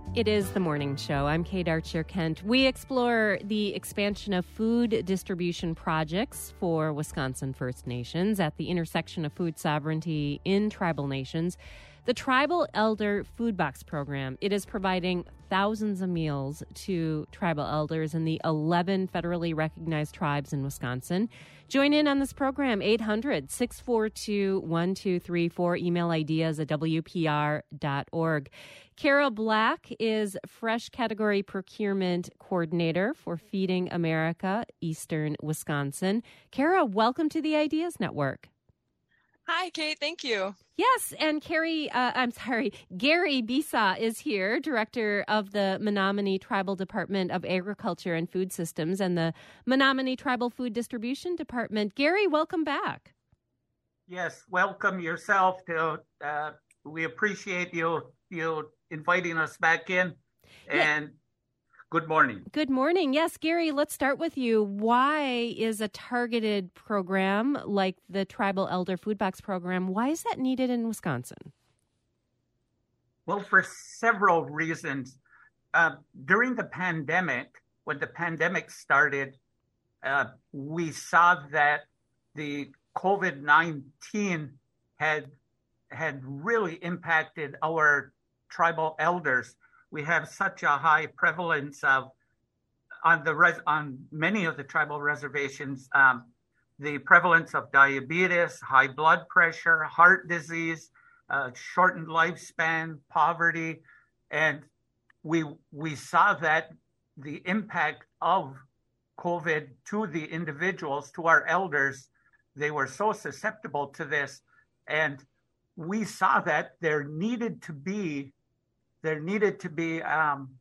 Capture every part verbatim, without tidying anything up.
It is the morning show. I'm Kate Archer-Kent. We explore the expansion of food distribution projects for Wisconsin First Nations at the intersection of food sovereignty in tribal nations. The Tribal Elder Food Box Program, it is providing thousands of meals to tribal elders in the eleven federally recognized tribes in Wisconsin. Join in on this program, eight hundred, six four two, one two three four. Email ideas at w p r dot org. Kara Black is Fresh Category Procurement Coordinator for Feeding America, Eastern Wisconsin. Kara, welcome to the Ideas Network. Hi, Kate. Thank you. Yes, and Carrie, uh, I'm sorry, Gary Bisa is here, Director of the Menominee Tribal Department of Agriculture and Food Systems and the Menominee Tribal Food Distribution Department. Gary, welcome back. Yes, welcome yourself. To, uh, we appreciate you you inviting us back in, and yeah. Good morning. Good morning. Yes, Gary, let's start with you. Why is a targeted program like the Tribal Elder Food Box Program, why is that needed in Wisconsin? Well, for several reasons. Uh, during the pandemic, when the pandemic started, uh, we saw that the COVID nineteen had, had really impacted our tribal elders. We have such a high prevalence of on the res, on many of the tribal reservations, um, the prevalence of diabetes, high blood pressure, heart disease, uh, shortened lifespan, poverty, and we we saw that the impact of COVID to the individuals, to our elders, they were so susceptible to this, and we saw that there needed to be There needed to be um,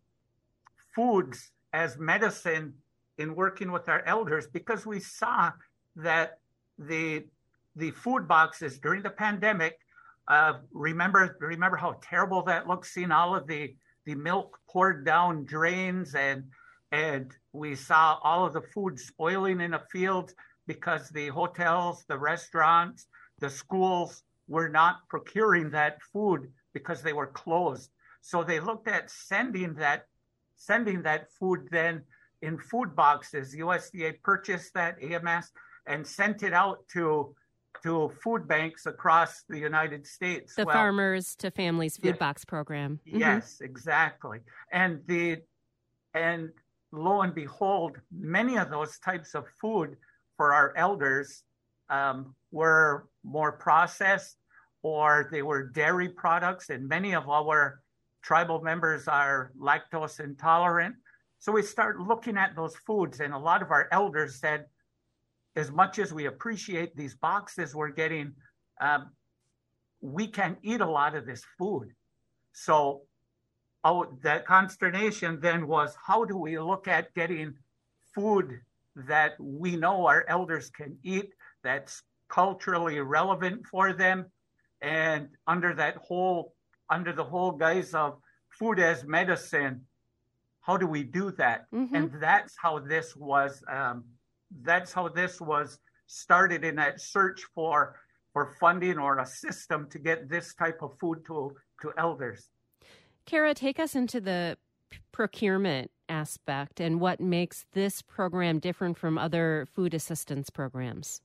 foods as medicine in working with our elders, because we saw that the the food boxes during the pandemic. Uh, remember, remember how terrible that looked, seeing all of the the milk poured down drains, and and we saw all of the food spoiling in the fields because the hotels, the restaurants, the schools were not procuring that food because they were closed. So they looked at sending that sending that food then in food boxes. U S D A purchased that, A M S, and sent it out to to food banks across the United States. The well, Farmers to Families Food yeah, Box Program. Mm-hmm. Yes, exactly. And the and lo and behold, many of those types of food for our elders um, were more processed, or they were dairy products, and many of our tribal members are lactose intolerant. So we start looking at those foods, and a lot of our elders said, as much as we appreciate these boxes we're getting, um, we can't eat a lot of this food. So oh, that consternation then was, how do we look at getting food that we know our elders can eat, that's culturally relevant for them, and under that whole under the whole guise of food as medicine, how do we do that? Mm-hmm. And that's how this was. Um, that's how this was started, in that search for for funding or a system to get this type of food to to elders. Kara, take us into the p- procurement aspect and what makes this program different from other food assistance programs.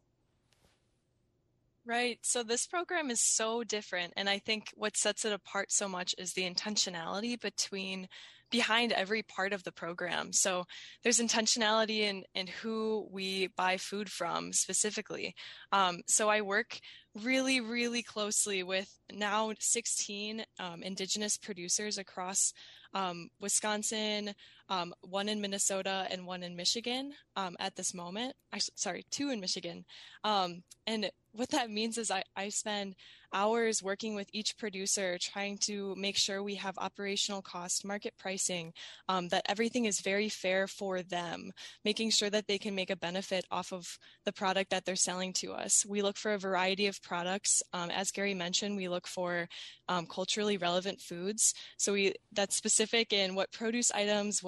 Right. So this program is so different. And I think what sets it apart so much is the intentionality between behind every part of the program. So there's intentionality in, in who we buy food from specifically. Um, so I work really, really closely with now sixteen um, Indigenous producers across um, Wisconsin, um, one in Minnesota and one in Michigan um, at this moment. I, sorry, two in Michigan. Um, and what that means is I, I spend hours working with each producer, trying to make sure we have operational cost, market pricing, um, that everything is very fair for them, making sure that they can make a benefit off of the product that they're selling to us. We look for a variety of products. Um, as Gary mentioned, we look for um, culturally relevant foods. So we that's specific in what produce items, what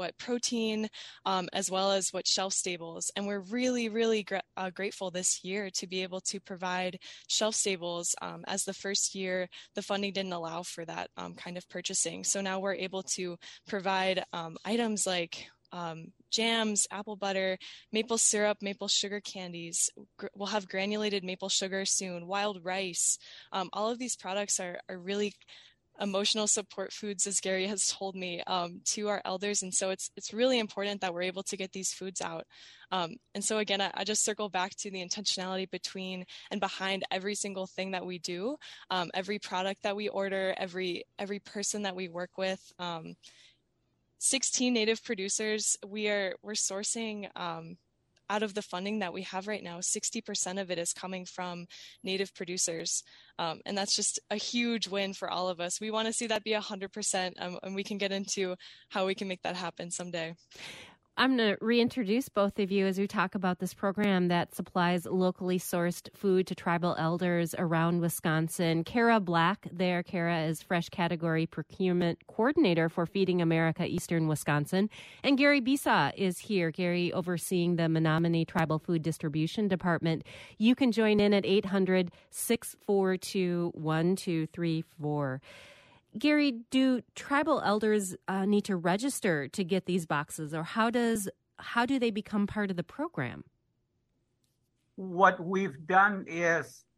what protein, um, as well as what shelf stables. And we're really, really gra- uh, grateful this year to be able to provide shelf stables, um, as the first year the funding didn't allow for that um, kind of purchasing. So now we're able to provide um, items like Um, jams, apple butter, maple syrup, maple sugar candies. Gr- we'll have granulated maple sugar soon, wild rice. Um, all of these products are, are really emotional support foods, as Gary has told me, um, to our elders. And so it's it's really important that we're able to get these foods out. Um, and so again, I, I just circle back to the intentionality between and behind every single thing that we do, um, every product that we order, every every person that we work with. Um, sixteen native producers. We are we're sourcing um, out of the funding that we have right now. sixty percent of it is coming from native producers, um, and that's just a huge win for all of us. We want to see that be one hundred percent, um, and we can get into how we can make that happen someday. I'm going to reintroduce both of you as we talk about this program that supplies locally sourced food to tribal elders around Wisconsin. Kara Black there. Kara is Fresh Category Procurement Coordinator for Feeding America Eastern Wisconsin. And Gary Bisa is here. Gary overseeing the Menominee Tribal Food Distribution Department. You can join in at eight hundred, six four two, one two three four. Gary, do tribal elders uh, need to register to get these boxes, or how does how do they become part of the program? What we've done is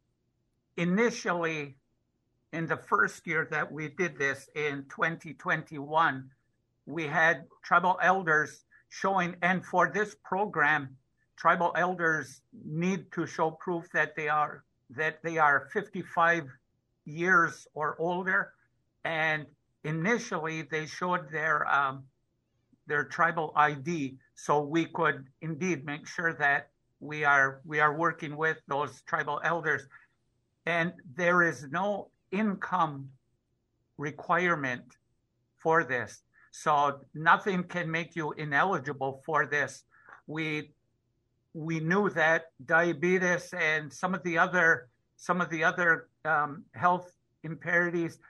initially, in the first year that we did this in twenty twenty-one, we had tribal elders showing, and for this program, tribal elders need to show proof that they are that they are fifty-five years or older. And initially, they showed their um, their tribal I D, so we could indeed make sure that we are we are working with those tribal elders. And there is no income requirement for this, so nothing can make you ineligible for this. We we knew that diabetes and some of the other some of the other um, health impairments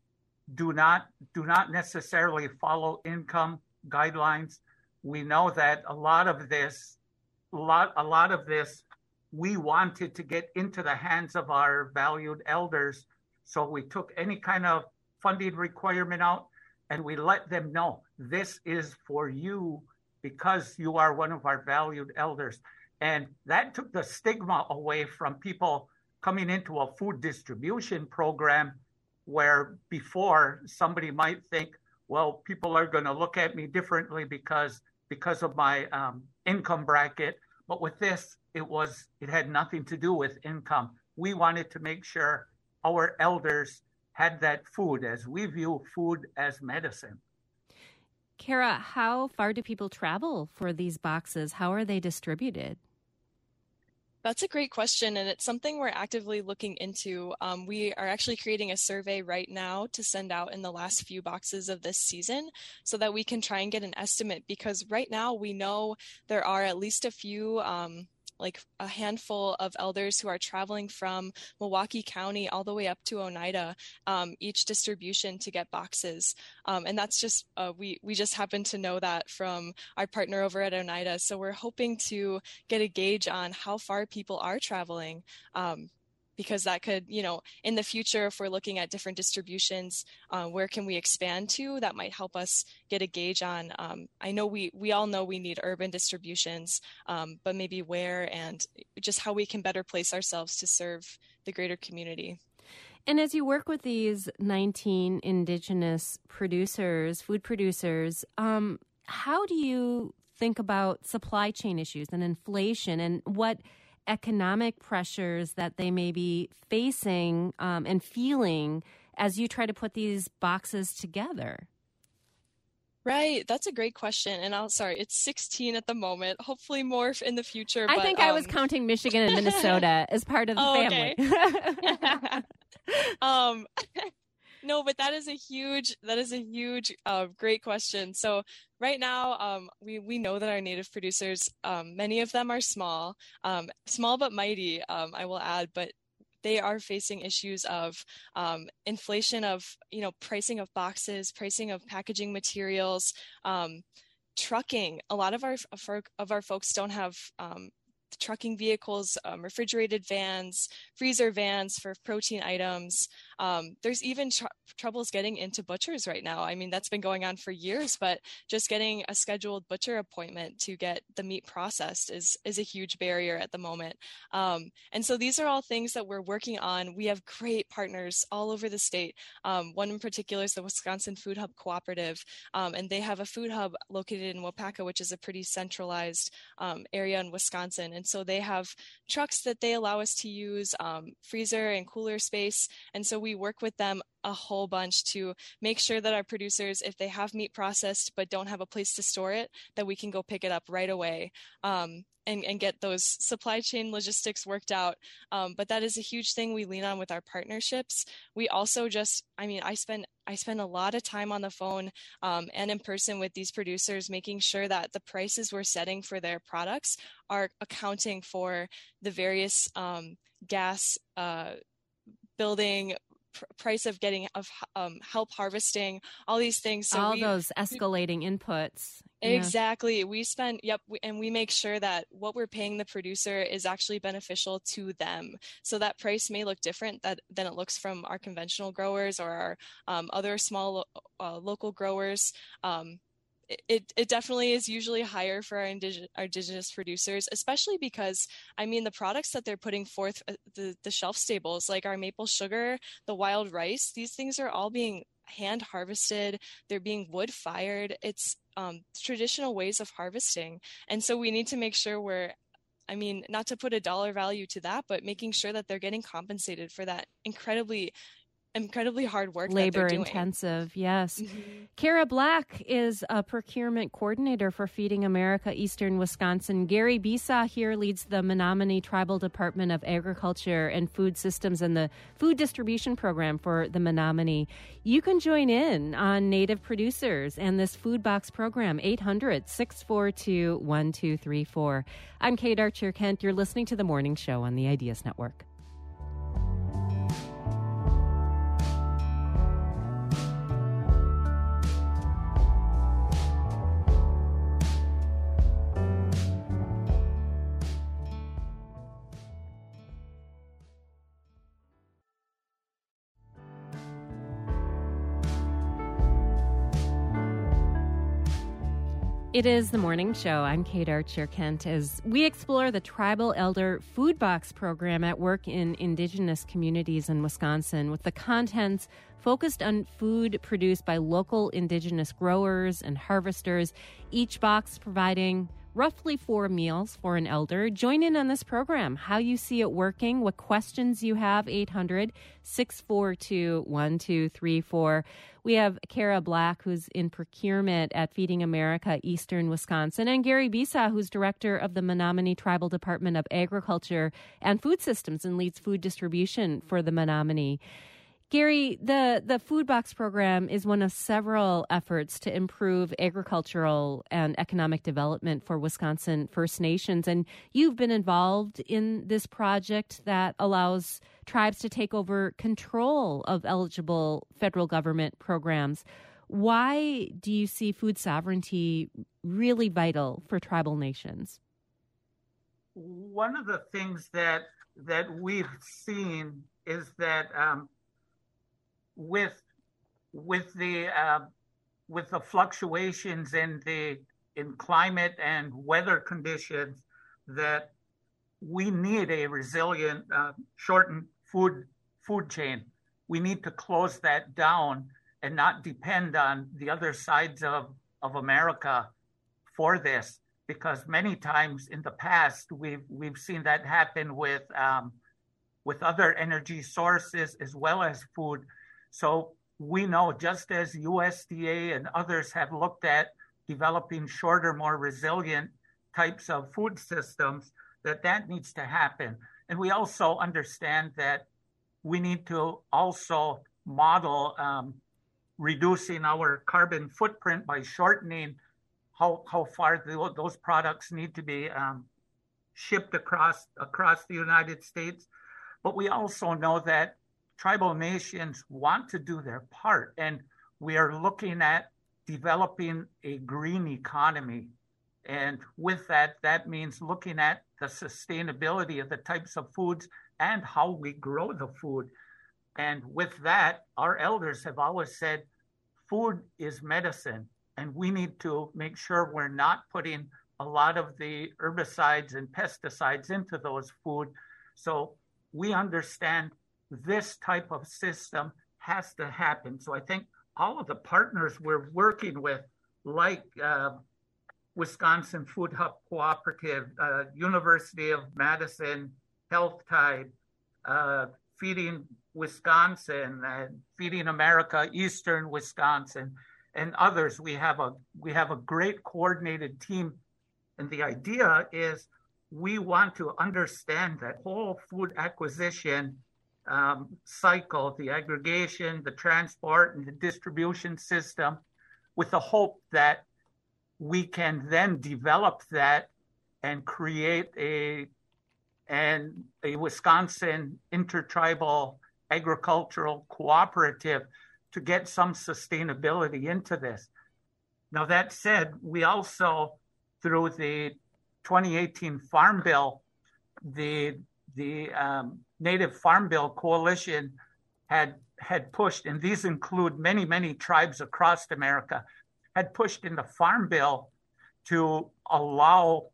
do not do not necessarily follow income guidelines. We know that a lot of this, a lot a lot of this, we wanted to get into the hands of our valued elders. So we took any kind of funding requirement out, and we let them know this is for you because you are one of our valued elders. And that took the stigma away from people coming into a food distribution program, where before somebody might think, well, people are going to look at me differently because because of my um, income bracket. But with this, it was it had nothing to do with income. We wanted to make sure our elders had that food, as we view food as medicine. Kara, how far do people travel for these boxes? How are they distributed? That's a great question, and it's something we're actively looking into. Um, we are actually creating a survey right now to send out in the last few boxes of this season so that we can try and get an estimate, because right now we know there are at least a few um, like a handful of elders who are traveling from Milwaukee County all the way up to Oneida, um, each distribution to get boxes. Um, and that's just, uh, we, we just happen to know that from our partner over at Oneida. So we're hoping to get a gauge on how far people are traveling. Um, because that could, you know, in the future, if we're looking at different distributions, uh, where can we expand to? That might help us get a gauge on. Um, I know we we all know we need urban distributions, um, but maybe where, and just how we can better place ourselves to serve the greater community. And as you work with these nineteen Indigenous producers, food producers, um, how do you think about supply chain issues and inflation, and what economic pressures that they may be facing um, and feeling as you try to put these boxes together? Right. That's a great question. And I'm sorry, it's sixteen at the moment, hopefully more in the future. I but, think um... I was counting Michigan and Minnesota as part of the oh, family. Okay. um, no, but that is a huge, that is a huge, uh, great question. So right now, um, we, we know that our native producers, um, many of them are small, um, small but mighty, um, I will add, but they are facing issues of um, inflation of, you know, pricing of boxes, pricing of packaging materials, um, trucking. A lot of our of our, of our folks don't have um, trucking vehicles, um, refrigerated vans, freezer vans for protein items. Um, there's even tr- troubles getting into butchers right now. I mean, that's been going on for years, but just getting a scheduled butcher appointment to get the meat processed is, is a huge barrier at the moment. Um, and so these are all things that we're working on. We have great partners all over the state. Um, one in particular is the Wisconsin Food Hub Cooperative, um, and they have a food hub located in Waupaca, which is a pretty centralized um, area in Wisconsin. And so they have trucks that they allow us to use, um, freezer and cooler space. And so we work with them a whole bunch to make sure that our producers, if they have meat processed but don't have a place to store it, that we can go pick it up right away. Um, And, and get those supply chain logistics worked out. Um, but that is a huge thing we lean on with our partnerships. We also just, I mean, I spend I spend a lot of time on the phone um, and in person with these producers, making sure that the prices we're setting for their products are accounting for the various um, gas uh, building pr- price of getting of um, help harvesting, all these things. So all we, those escalating we, inputs. Exactly. Yeah. We spend, yep. We, and we make sure that what we're paying the producer is actually beneficial to them. So that price may look different that, than it looks from our conventional growers or our um, other small uh, local growers. Um, it, it definitely is usually higher for our, indig- our indigenous producers, especially because, I mean, the products that they're putting forth, uh, the, the shelf staples, like our maple sugar, the wild rice, these things are all being hand harvested. They're being wood fired. It's um, traditional ways of harvesting. And so we need to make sure we're, I mean, not to put a dollar value to that, but making sure that they're getting compensated for that incredibly incredibly hard work labor that they're doing. intensive. Yes. Mm-hmm. Kara Black is a procurement coordinator for Feeding America Eastern Wisconsin. Gary Bisa here leads the Menominee Tribal Department of Agriculture and Food Systems and the food distribution program for the Menominee. You can join in on Native producers and this food box program, eight hundred, six four two, one two three four. I'm Kate Archer-Kent. You're listening to The Morning Show on the Ideas Network. It is The Morning Show. I'm Kate Archer-Kent as we explore the Tribal Elder Food Box program at work in Indigenous communities in Wisconsin with the contents focused on food produced by local Indigenous growers and harvesters, each box providing roughly four meals for an elder. Join in on this program, how you see it working, what questions you have, eight hundred, six four two, one two three four. We have Kara Black, who's in procurement at Feeding America Eastern Wisconsin, and Gary Bisa, who's director of the Menominee Tribal Department of Agriculture and Food Systems and leads food distribution for the Menominee. Gary, the, the food box program is one of several efforts to improve agricultural and economic development for Wisconsin First Nations. And you've been involved in this project that allows tribes to take over control of eligible federal government programs. Why do you see food sovereignty really vital for tribal nations? One of the things that that we've seen is that um, with with the uh, with the fluctuations in the in climate and weather conditions, that we need a resilient, uh, shortened food food chain. We need to close that down and not depend on the other sides of, of America for this, because many times in the past we've we've seen that happen with um, with other energy sources as well as food. So we know, just as U S D A and others have looked at developing shorter, more resilient types of food systems, that that needs to happen. And we also understand that we need to also model um, reducing our carbon footprint by shortening how how far the, those products need to be um, shipped across across the United States. But we also know that tribal nations want to do their part, and we are looking at developing a green economy. And with that, that means looking at the sustainability of the types of foods and how we grow the food. And with that, our elders have always said, food is medicine, and we need to make sure we're not putting a lot of the herbicides and pesticides into those food. So we understand this type of system has to happen. So I think all of the partners we're working with, like uh, Wisconsin Food Hub Cooperative, uh, University of Madison, Health Tide, uh, Feeding Wisconsin, and Feeding America, Eastern Wisconsin, and others. We have a we have a great coordinated team, and the idea is we want to understand that whole food acquisition um, cycle, the aggregation, the transport, and the distribution system, with the hope that we can then develop that and create a and a Wisconsin intertribal agricultural cooperative to get some sustainability into this. Now, that said, we also, through the twenty eighteen Farm Bill, the the um, Native Farm Bill Coalition had had pushed, and these include many, many tribes across America, had pushed in the Farm Bill to allow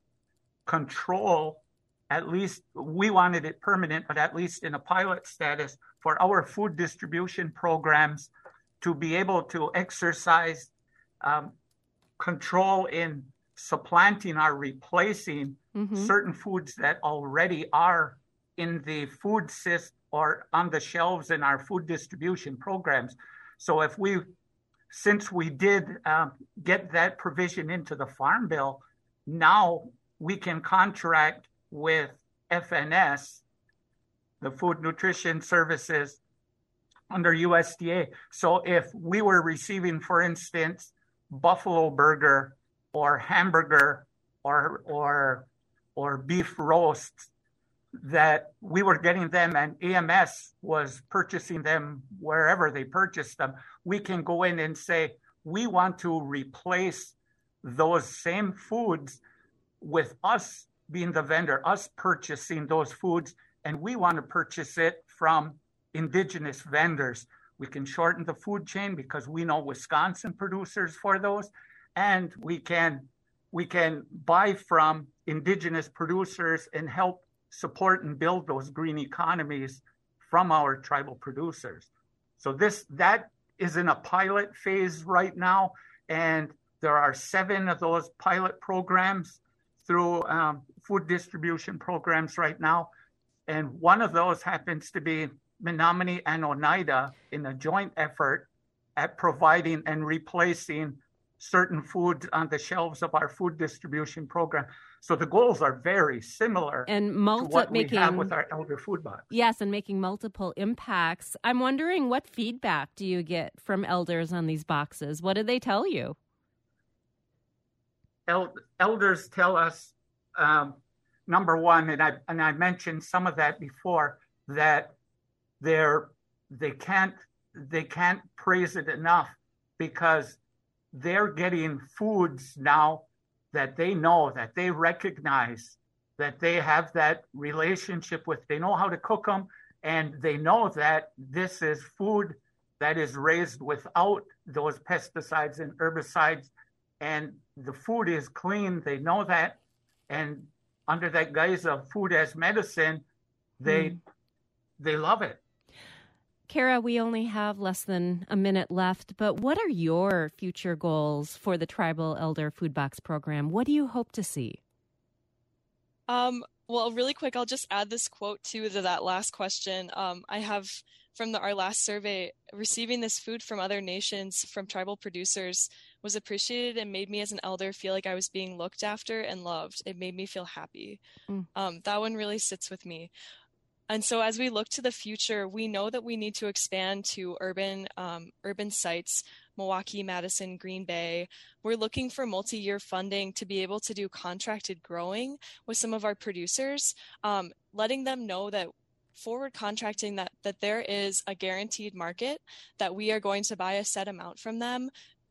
control, at least we wanted it permanent, but at least in a pilot status for our food distribution programs to be able to exercise um, control in supplanting or replacing mm-hmm. certain foods that already are in the food system or on the shelves in our food distribution programs. So if we, since we did um, get that provision into the Farm Bill, now we can contract with F N S, the Food Nutrition Services, under U S D A. So if we were receiving, for instance, buffalo burger or hamburger or or or beef roasts, that we were getting them and A M S was purchasing them wherever they purchased them, we can go in and say, we want to replace those same foods with us being the vendor, us purchasing those foods, and we want to purchase it from indigenous vendors. We can shorten the food chain because we know Wisconsin producers for those, and we can we can buy from indigenous producers and help support and build those green economies from our tribal producers. So this that is in a pilot phase right now, and there are seven of those pilot programs through um, food distribution programs right now, and one of those happens to be Menominee and Oneida in a joint effort at providing and replacing certain foods on the shelves of our food distribution program. So the goals are very similar and multi- to what making, we have with our Elder Food Box. Yes, and making multiple impacts. I'm wondering, what feedback do you get from elders on these boxes? What do they tell you? El- elders tell us, um, number one, and I and I mentioned some of that before, that they're they can't they can't praise it enough because they're getting foods now that they know, that they recognize, that they have that relationship with. They know how to cook them, and they know that this is food that is raised without those pesticides and herbicides, and the food is clean. They know that, and under that guise of food as medicine, they mm. they love it. Kara, we only have less than a minute left, but what are your future goals for the Tribal Elder Food Box program? What do you hope to see? Um, well, really quick, I'll just add this quote to the, that last question. Um, I have from the, our last survey, receiving this food from other nations, from tribal producers, was appreciated and made me as an elder feel like I was being looked after and loved. It made me feel happy. Mm. Um, that one really sits with me. And so as we look to the future, we know that we need to expand to urban um, urban sites, Milwaukee, Madison, Green Bay. We're looking for multi-year funding to be able to do contracted growing with some of our producers, um, letting them know that forward contracting, that, that there is a guaranteed market, that we are going to buy a set amount from them,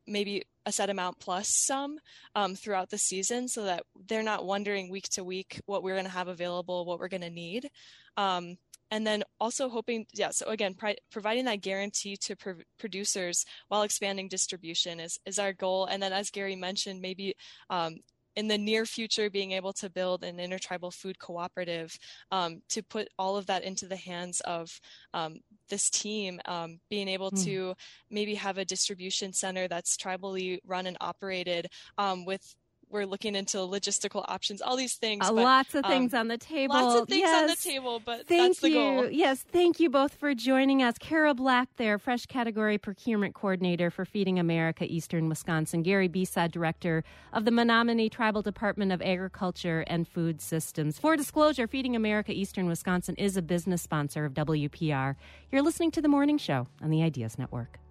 maybe a set amount plus some um, throughout the season, so that they're not wondering week to week what we're going to have available, what we're going to need. Um, and then also hoping, yeah, so again, pri- providing that guarantee to pr- producers while expanding distribution is, is our goal. And then as Gary mentioned, maybe um, in the near future, being able to build an intertribal food cooperative um, to put all of that into the hands of um, this team, um, being able mm. to maybe have a distribution center that's tribally run and operated um, with we're looking into logistical options, all these things. Uh, but, lots of things um, on the table. Lots of things yes. on the table, but thank that's the you. goal. Yes, thank you both for joining us. Kara Black there, Fresh Category Procurement Coordinator for Feeding America, Eastern Wisconsin. Gary Besad, Director of the Menominee Tribal Department of Agriculture and Food Systems. For disclosure, Feeding America, Eastern Wisconsin is a business sponsor of W P R. You're listening to The Morning Show on the Ideas Network.